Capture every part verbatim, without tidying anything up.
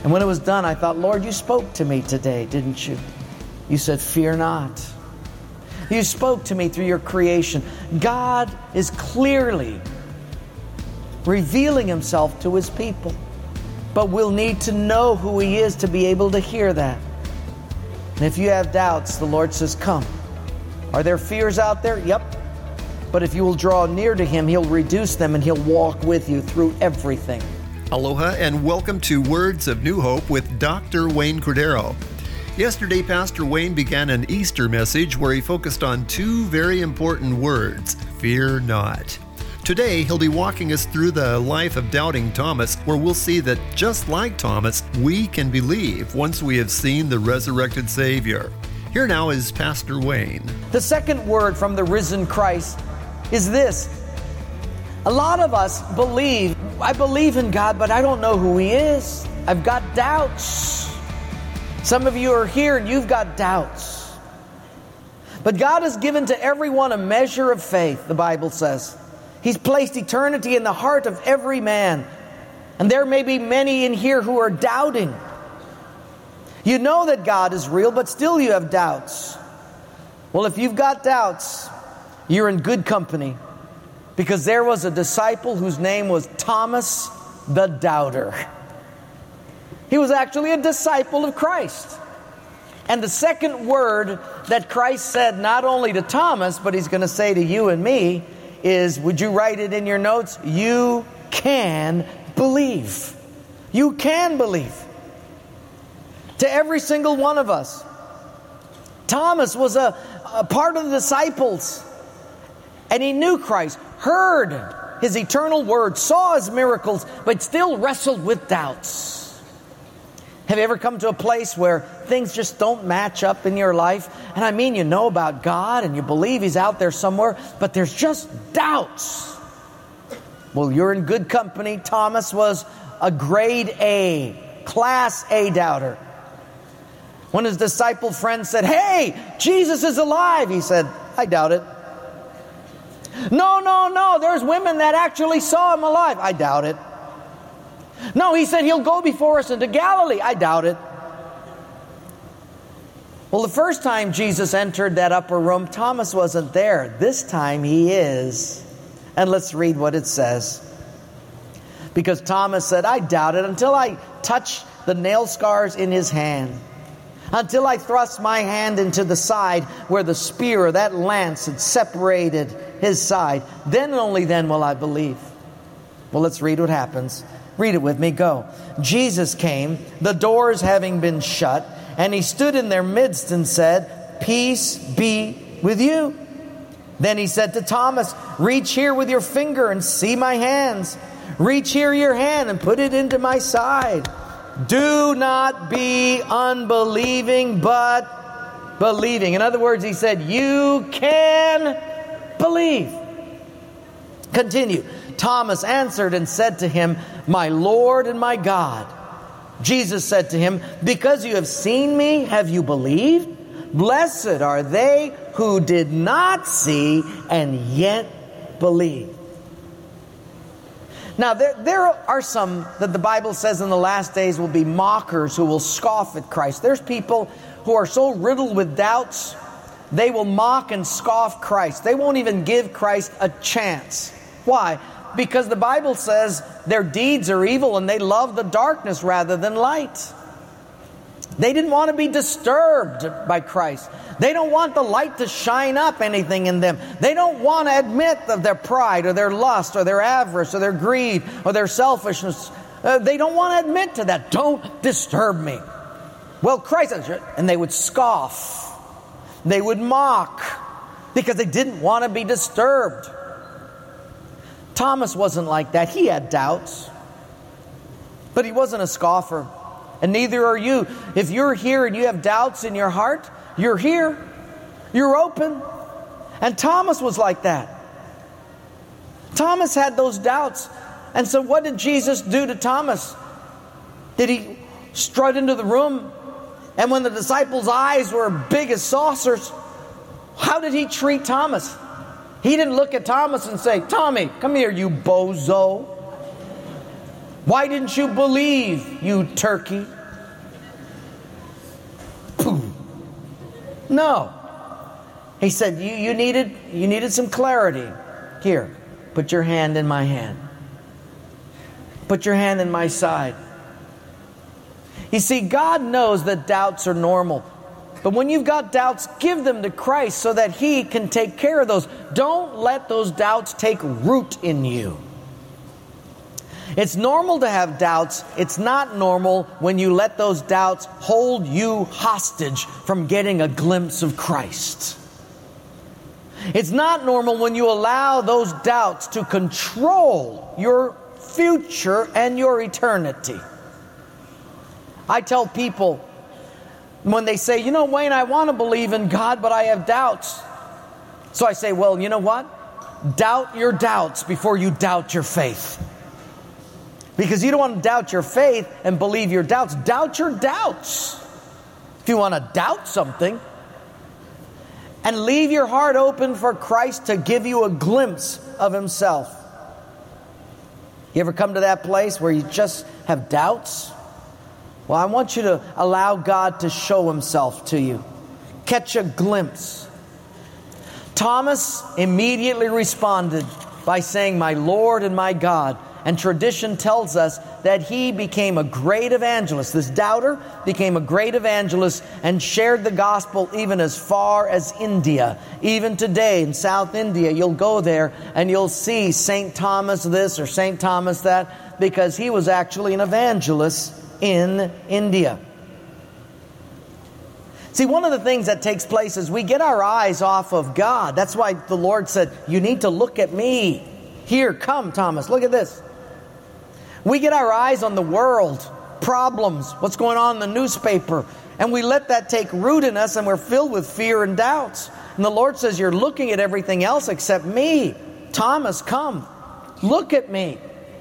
And when it was done, I thought, Lord, you spoke to me today, didn't you? You said, fear not. You spoke to me through your creation. God is clearly revealing himself to his people. But we'll need to know who he is to be able to hear that. And if you have doubts, the Lord says, come. Are there fears out there? Yep. But if you will draw near to him, he'll reduce them and he'll walk with you through everything. Aloha and welcome to Words of New Hope with Doctor Wayne Cordeiro. Yesterday, Pastor Wayne began an Easter message where he focused on two very important words, fear not. Today, he'll be walking us through the life of doubting Thomas, where we'll see that just like Thomas, we can believe once we have seen the resurrected Savior. Here now is Pastor Wayne. The second word from the risen Christ is this. A lot of us believe, I believe in God, but I don't know who he is. I've got doubts. Some of you are here and you've got doubts. But God has given to everyone a measure of faith, the Bible says. He's placed eternity in the heart of every man. And there may be many in here who are doubting. You know that God is real, but still you have doubts. Well, if you've got doubts, you're in good company. Because there was a disciple whose name was Thomas the Doubter. He was actually a disciple of Christ. And the second word that Christ said not only to Thomas, but he's going to say to you and me is, would you write it in your notes? You can believe. You can believe. To every single one of us. Thomas was a, a part of the disciples. And he knew Christ, heard his eternal word, saw his miracles, but still wrestled with doubts. Have you ever come to a place where things just don't match up in your life? And I mean, you know about God and you believe he's out there somewhere, but there's just doubts. Well, you're in good company. Thomas was a grade A, class A doubter. When his disciple friends said, hey, Jesus is alive, he said, I doubt it. No, no, no, there's women that actually saw him alive. I doubt it. No, he said he'll go before us into Galilee. I doubt it. Well, the first time Jesus entered that upper room, Thomas wasn't there. This time he is. And let's read what it says. Because Thomas said, I doubt it until I touch the nail scars in his hand. Until I thrust my hand into the side where the spear or that lance had separated his side. Then and only then will I believe. Well, let's read what happens. Read it with me. Go. Jesus came, the doors having been shut, and he stood in their midst and said, peace be with you. Then he said to Thomas, reach here with your finger and see my hands. Reach here your hand and put it into my side. Do not be unbelieving, but believing. In other words, he said, you can believe. Continue. Thomas answered and said to him, my Lord and my God. Jesus said to him, because you have seen me, have you believed? Blessed are they who did not see and yet believe. Now, there, there are some that the Bible says in the last days will be mockers who will scoff at Christ. There's people who are so riddled with doubts, they will mock and scoff Christ. They won't even give Christ a chance. Why? Because the Bible says their deeds are evil and they love the darkness rather than light. They didn't want to be disturbed by Christ. They don't want the light to shine up anything in them. They don't want to admit of their pride or their lust or their avarice or their greed or their selfishness. Uh, they don't want to admit to that. Don't disturb me. Well, Christ, and they would scoff. They would mock because they didn't want to be disturbed. Thomas wasn't like that. He had doubts. But he wasn't a scoffer. And neither are you. If you're here and you have doubts in your heart, you're here. You're open. And Thomas was like that. Thomas had those doubts. And so what did Jesus do to Thomas? Did he strut into the room? And when the disciples' eyes were big as saucers, how did he treat Thomas? He didn't look at Thomas and say, Tommy, come here, you bozo. Why didn't you believe, you turkey? Boom. No. He said, you, you needed, you needed some clarity. Here, put your hand in my hand. Put your hand in my side. You see, God knows that doubts are normal. But when you've got doubts, give them to Christ so that He can take care of those. Don't let those doubts take root in you. It's normal to have doubts. It's not normal when you let those doubts hold you hostage from getting a glimpse of Christ. It's not normal when you allow those doubts to control your future and your eternity. I tell people when they say, you know, Wayne, I want to believe in God, but I have doubts. So I say, well, you know what? Doubt your doubts before you doubt your faith. Because you don't want to doubt your faith and believe your doubts. Doubt your doubts. If you want to doubt something, and leave your heart open for Christ to give you a glimpse of Himself. You ever come to that place where you just have doubts? Well, I want you to allow God to show Himself to you. Catch a glimpse. Thomas immediately responded by saying, my Lord and my God. And tradition tells us that he became a great evangelist. This doubter became a great evangelist and shared the gospel even as far as India. Even today in South India, you'll go there and you'll see Saint Thomas this or Saint Thomas that, because he was actually an evangelist in India. See, one of the things that takes place is we get our eyes off of God. That's why the Lord said, you need to look at me. Here, come, Thomas, look at this. We get our eyes on the world, problems, what's going on in the newspaper, and we let that take root in us, and we're filled with fear and doubts. And the Lord says, you're looking at everything else except me. Thomas, come. Look at me.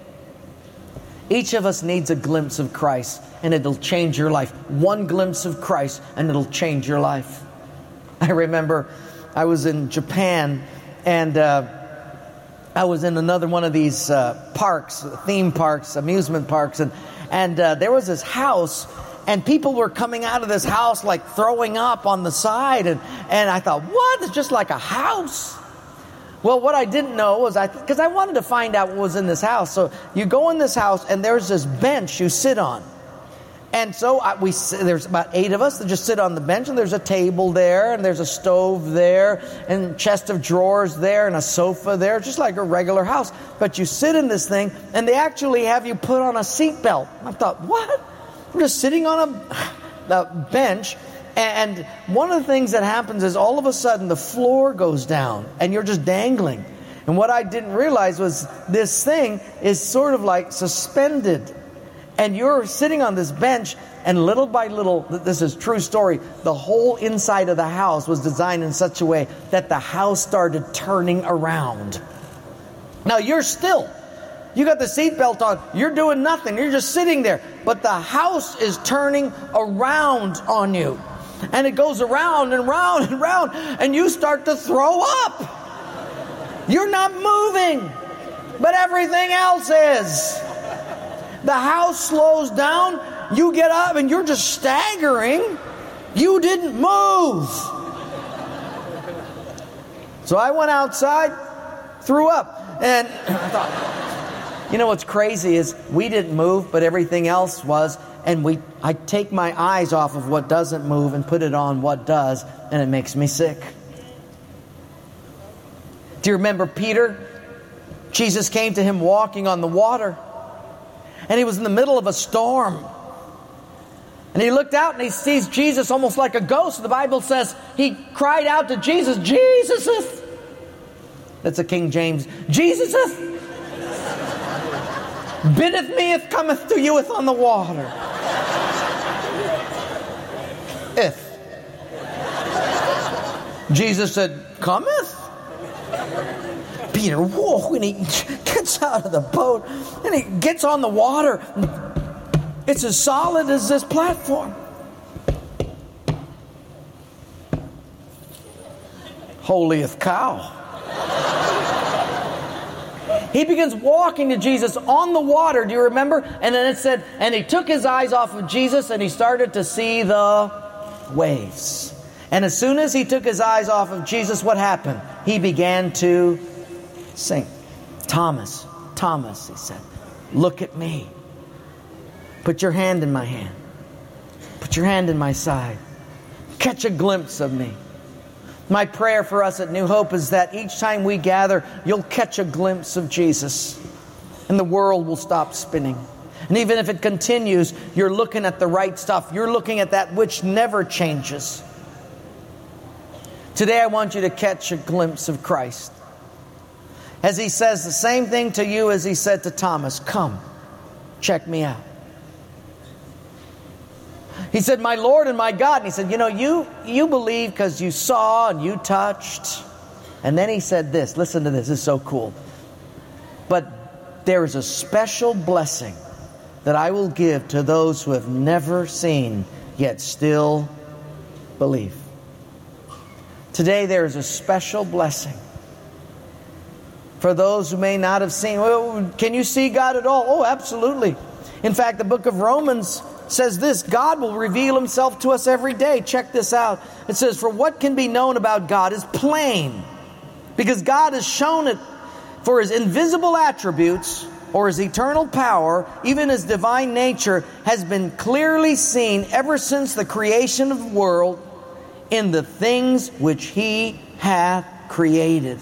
Each of us needs a glimpse of Christ, and it'll change your life. One glimpse of Christ, and it'll change your life. I remember I was in Japan, and uh, I was in another one of these uh, parks, theme parks, amusement parks, and and uh, there was this house, and people were coming out of this house like throwing up on the side, and, and I thought, what? It's just like a house. Well, what I didn't know was, I because I wanted to find out what was in this house. So you go in this house, and there's this bench you sit on. And so I, we there's about eight of us that just sit on the bench, and there's a table there, and there's a stove there, and a chest of drawers there, and a sofa there, just like a regular house. But you sit in this thing, and they actually have you put on a seatbelt. I thought, what? I'm just sitting on a, a bench, and one of the things that happens is all of a sudden the floor goes down, and you're just dangling. And what I didn't realize was this thing is sort of like suspended. And you're sitting on this bench, and little by little, this is a true story, the whole inside of the house was designed in such a way that the house started turning around. Now you're still. You got the seatbelt on. You're doing nothing. You're just sitting there. But the house is turning around on you. And it goes around and round and round, and you start to throw up. You're not moving, but everything else is. The house slows down, you get up, and you're just staggering. You didn't move. So I went outside, threw up, and I thought, you know what's crazy is we didn't move, but everything else was, and we I take my eyes off of what doesn't move and put it on what does, and it makes me sick. Do you remember Peter? Jesus came to him walking on the water. And he was in the middle of a storm. And he looked out and he sees Jesus almost like a ghost. The Bible says he cried out to Jesus, Jesus! That's a King James. Jesus! Biddeth me, if cometh to you, if on the water. If. Jesus said, cometh? Peter, whoa, when he gets out of the boat and he gets on the water, it's as solid as this platform. Holiest cow. He begins walking to Jesus on the water. Do you remember? And then it said, and he took his eyes off of Jesus and he started to see the waves. And as soon as he took his eyes off of Jesus, what happened? He began to sink. Thomas, Thomas, he said, look at me. Put your hand in my hand. Put your hand in my side. Catch a glimpse of me. My prayer for us at New Hope is that each time we gather, you'll catch a glimpse of Jesus and the world will stop spinning. And even if it continues, you're looking at the right stuff. You're looking at that which never changes. Today I want you to catch a glimpse of Christ. As He says the same thing to you as He said to Thomas, come, check me out. He said, my Lord and my God. And He said, you know, you, you believe because you saw and you touched. And then He said this, listen to this, this is so cool. But there is a special blessing that I will give to those who have never seen, yet still believe. Today there is a special blessing for those who may not have seen. Well, can you see God at all? Oh, absolutely. In fact, the book of Romans says this, God will reveal Himself to us every day. Check this out. It says, for what can be known about God is plain, because God has shown it. For His invisible attributes, or His eternal power, even His divine nature, has been clearly seen ever since the creation of the world in the things which He hath created.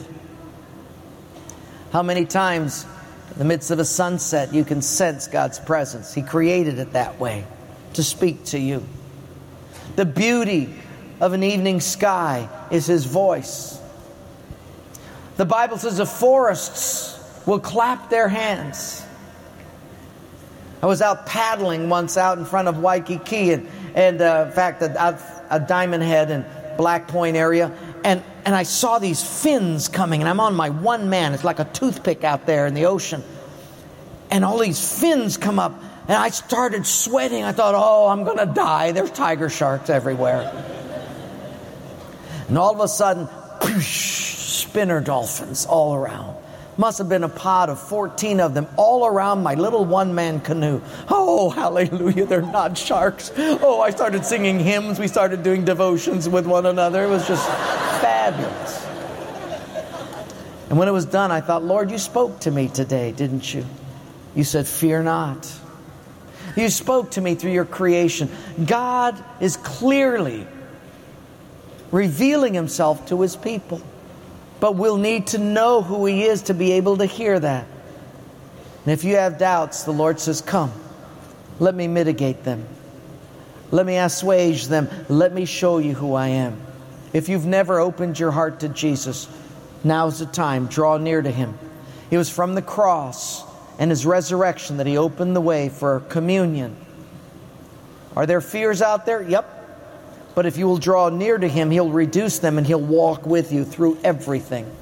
How many times in the midst of a sunset you can sense God's presence? He created it that way, to speak to you. The beauty of an evening sky is His voice. The Bible says the forests will clap their hands. I was out paddling once out in front of Waikiki, and, and uh, in fact, a, a Diamond Head and Black Point area, and, and I saw these fins coming, and I'm on my one man. It's like a toothpick out there in the ocean. And all these fins come up, and I started sweating. I thought, oh, I'm going to die. There's tiger sharks everywhere. And all of a sudden, poosh, spinner dolphins all around. Must have been a pod of fourteen of them all around my little one-man canoe. Oh, hallelujah, they're not sharks. Oh, I started singing hymns. We started doing devotions with one another. It was just fabulous. And when it was done, I thought, Lord, you spoke to me today, didn't you? You said, fear not. You spoke to me through your creation. God is clearly revealing Himself to His people. But we'll need to know who He is to be able to hear that. And if you have doubts, the Lord says, come, let me mitigate them. Let me assuage them. Let me show you who I am. If you've never opened your heart to Jesus, now's the time. Draw near to Him. It was from the cross and His resurrection that He opened the way for communion. Are there fears out there? Yep. But if you will draw near to Him, He'll reduce them and He'll walk with you through everything.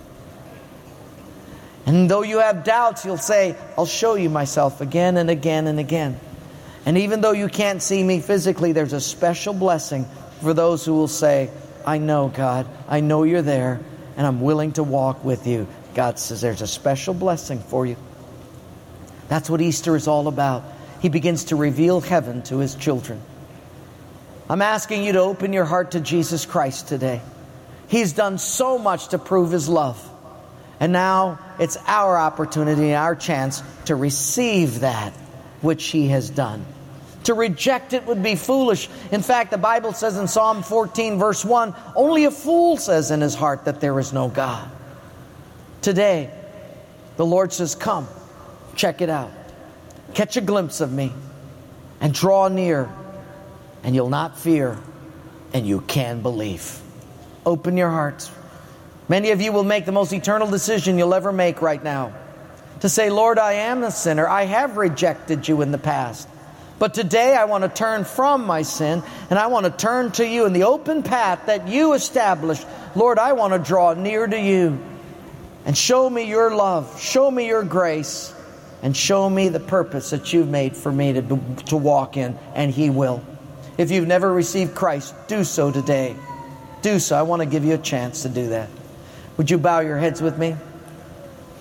And though you have doubts, He'll say, I'll show you myself again and again and again. And even though you can't see me physically, there's a special blessing for those who will say, I know, God, I know you're there, and I'm willing to walk with you. God says there's a special blessing for you. That's what Easter is all about. He begins to reveal heaven to His children. I'm asking you to open your heart to Jesus Christ today. He's done so much to prove His love. And now it's our opportunity, our chance to receive that which He has done. To reject it would be foolish. In fact, the Bible says in Psalm fourteen, verse one, only a fool says in his heart that there is no God. Today, the Lord says, come, check it out. Catch a glimpse of me and draw near. And you'll not fear, and you can believe. Open your hearts. Many of you will make the most eternal decision you'll ever make right now. To say, Lord, I am a sinner. I have rejected you in the past. But today I want to turn from my sin, and I want to turn to you in the open path that you established. Lord, I want to draw near to you. And show me your love. Show me your grace. And show me the purpose that you've made for me to, to walk in. And He will. If you've never received Christ, do so today. Do so. I want to give you a chance to do that. Would you bow your heads with me?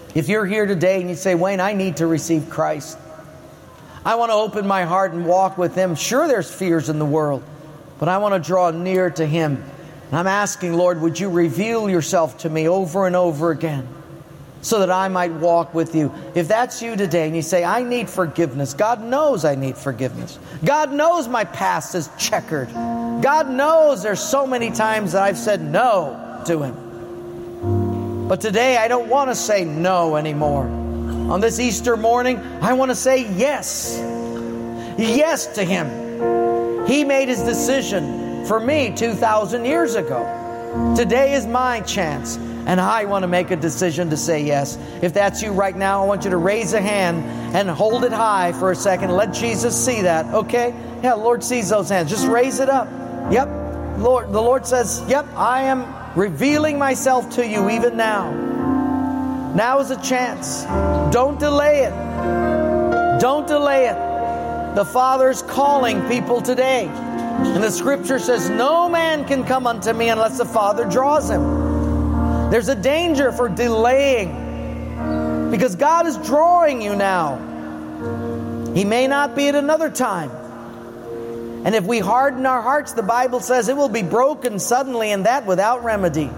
If you're here today and you say, Wayne, I need to receive Christ. I want to open my heart and walk with Him. Sure, there's fears in the world, but I want to draw near to Him. And I'm asking, Lord, would you reveal yourself to me over and over again so that I might walk with you? If that's you today and you say, I need forgiveness. God knows I need forgiveness. God knows my past is checkered. God knows there's so many times that I've said no to Him. But today I don't want to say no anymore. On this Easter morning, I want to say yes. Yes to Him. He made His decision for me two thousand years ago. Today is my chance, and I want to make a decision to say yes. If that's you right now, I want you to raise a hand and hold it high for a second. Let Jesus see that, okay? Yeah, the Lord sees those hands. Just raise it up. Yep. Lord, the Lord says, yep, I am revealing myself to you even now. Now is a chance. Don't delay it. Don't delay it. The Father's calling people today. And the Scripture says, no man can come unto me unless the Father draws him. There's a danger for delaying, because God is drawing you now. He may not be at another time. And if we harden our hearts, the Bible says it will be broken suddenly, and that without remedy.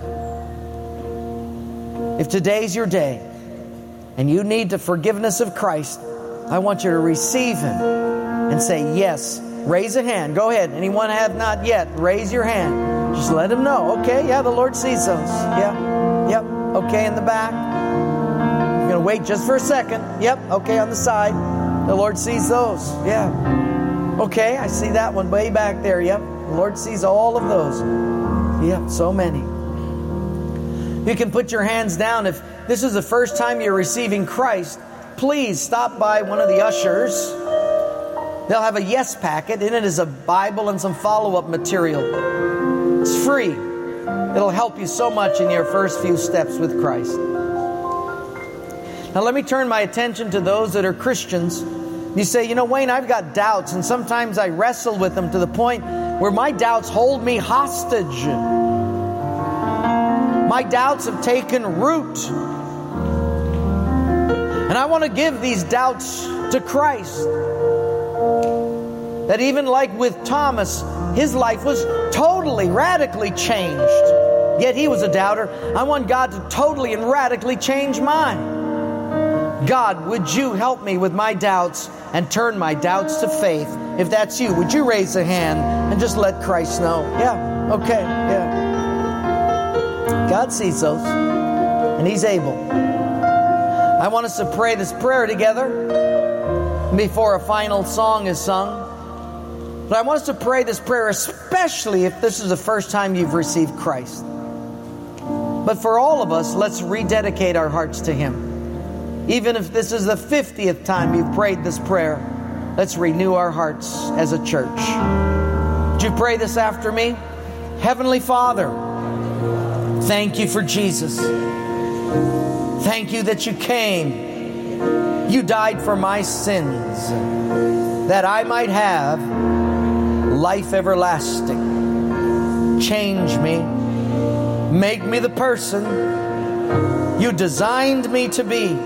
If today's your day and you need the forgiveness of Christ, I want you to receive Him and say yes. Raise a hand. Go ahead. Anyone have not yet? Raise your hand. Just let Him know. Okay, yeah, the Lord sees those. Yeah, yep. Okay, in the back. You're going to wait just for a second. Yep, okay, on the side. The Lord sees those. Yeah. Okay, I see that one way back there. Yep, the Lord sees all of those. Yep, so many. You can put your hands down. If this is the first time you're receiving Christ, please stop by one of the ushers. They'll have a yes packet. In it is a Bible and some follow-up material. It's free. It'll help you so much in your first few steps with Christ. Now let me turn my attention to those that are Christians. You say, you know, Wayne, I've got doubts, and sometimes I wrestle with them to the point where my doubts hold me hostage. My doubts have taken root. And I want to give these doubts to Christ. That even like with Thomas, his life was totally, radically changed. Yet he was a doubter. I want God to totally and radically change mine. God, would you help me with my doubts and turn my doubts to faith? If that's you, would you raise a hand and just let Christ know? Yeah, okay, yeah. God sees those, and He's able. I want us to pray this prayer together before a final song is sung. But I want us to pray this prayer, especially if this is the first time you've received Christ. But for all of us, let's rededicate our hearts to Him. Even if this is the fiftieth time you've prayed this prayer, let's renew our hearts as a church. Would you pray this after me? Heavenly Father, thank you for Jesus. Thank you that you came. You died for my sins, that I might have life everlasting. Change me. Make me the person you designed me to be.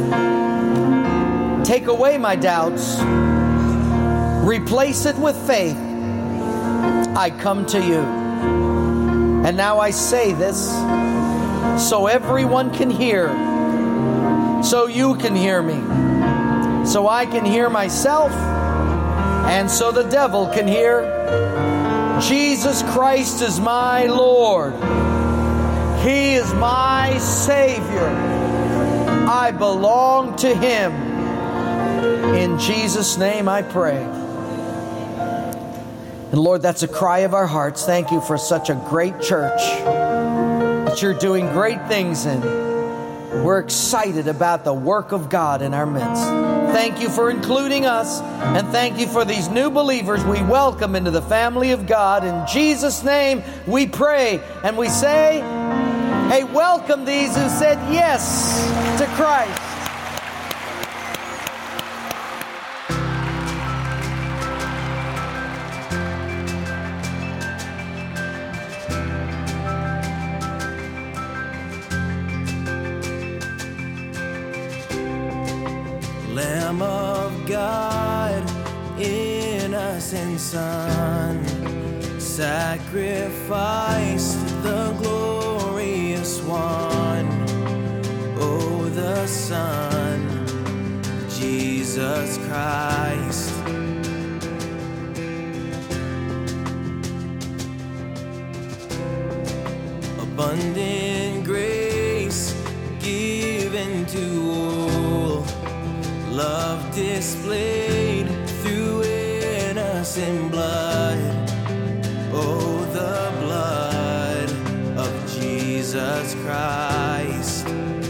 Take away my doubts. Replace it with faith. I come to you. And now I say this so everyone can hear. So you can hear me. So I can hear myself. And so the devil can hear. Jesus Christ is my Lord. He is my Savior. I belong to Him. In Jesus' name I pray. And Lord, that's a cry of our hearts. Thank you for such a great church that you're doing great things in. We're excited about the work of God in our midst. Thank you for including us, and thank you for these new believers we welcome into the family of God. In Jesus' name we pray, and we say, hey, welcome these who said yes to Christ. Lamb of God, innocent Son, sacrificed the glorious one. Oh, the Son, Jesus Christ. Abundant grace given to all, love displayed through innocent blood. Oh, the blood of Jesus Christ.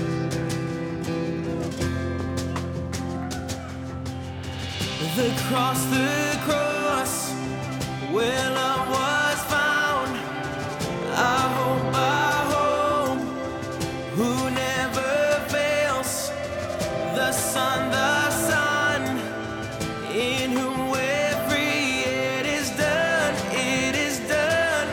The cross, the cross, where love was found. I hope, I hope, who never fails. The Son, the Son, in whom we're free. It is done, it is done,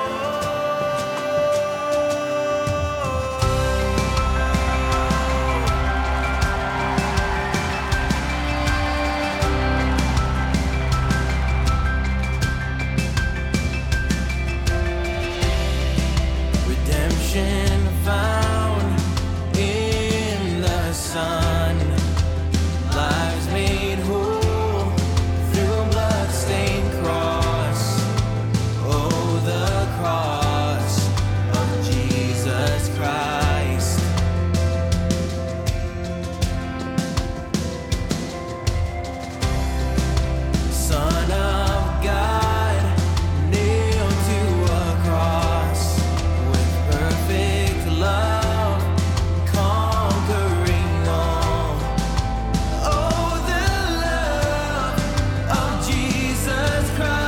redemption found in the Son, lives made whole through a blood-stained cross. Oh, the cross of Jesus Christ. Son of God, nailed to a cross, with perfect love, conquering all. Oh, the love of Jesus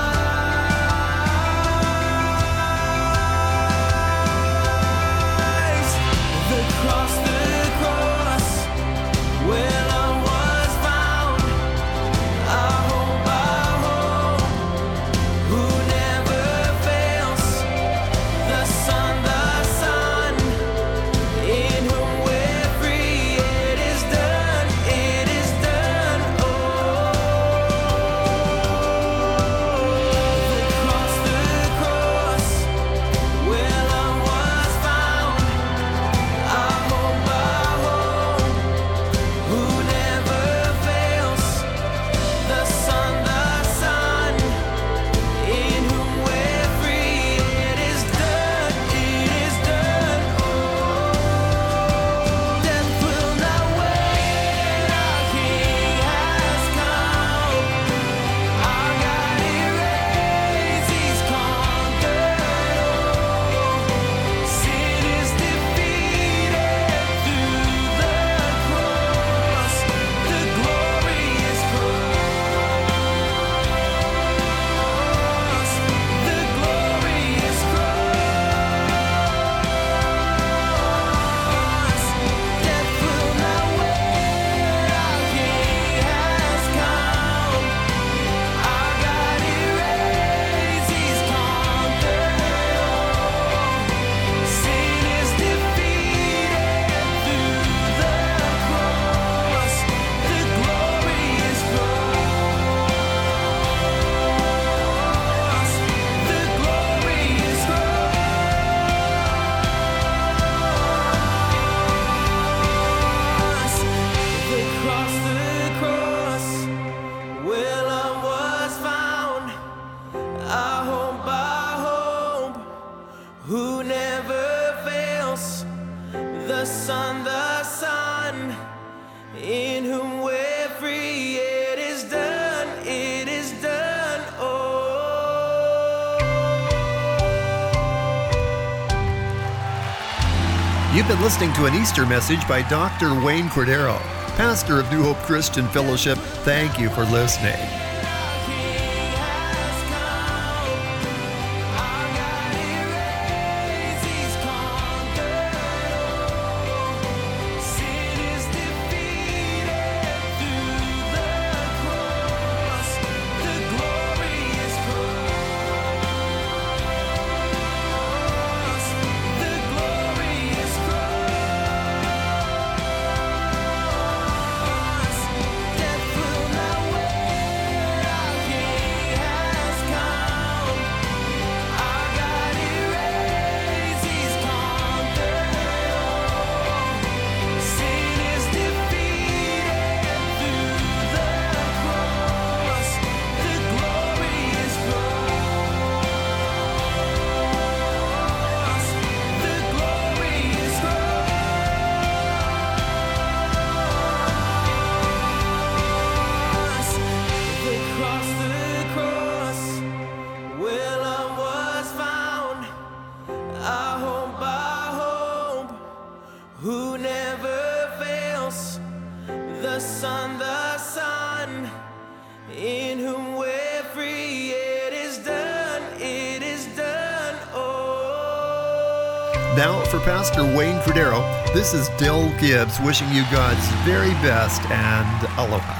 Christ. The cross, the cross, where love was found. I hope, I hope, who never fails. The Son, the Son, in whom we're free. It is done, it is done, oh. The cross, the cross, where love was found. I hope, I hope, who never fails. The Son, the Son, in whom we're free. It is done, it is done, oh. Death will not wait, our King has come. Our God he reigns, he's conquered all. Sin is defeated through the cross, the glorious cross, the glorious cross. Death will not wait, our King has come. Our God he reigns, he's conquered all. Sin is defeated through the cross, the glorious cross, the glorious cross. The cross, the cross, where love was found. I hope, I hope, who never fails. The Son, the Son, in whom we're free. It is done, it is done, oh. You've been listening to an Easter message by Doctor Wayne Cordero, pastor of New Hope Christian Fellowship. Thank you for listening. Death One in whom we're free. It is done, it is done, oh. Now, for Pastor Wayne Cordero, this is Del Gibbs wishing you God's very best and aloha.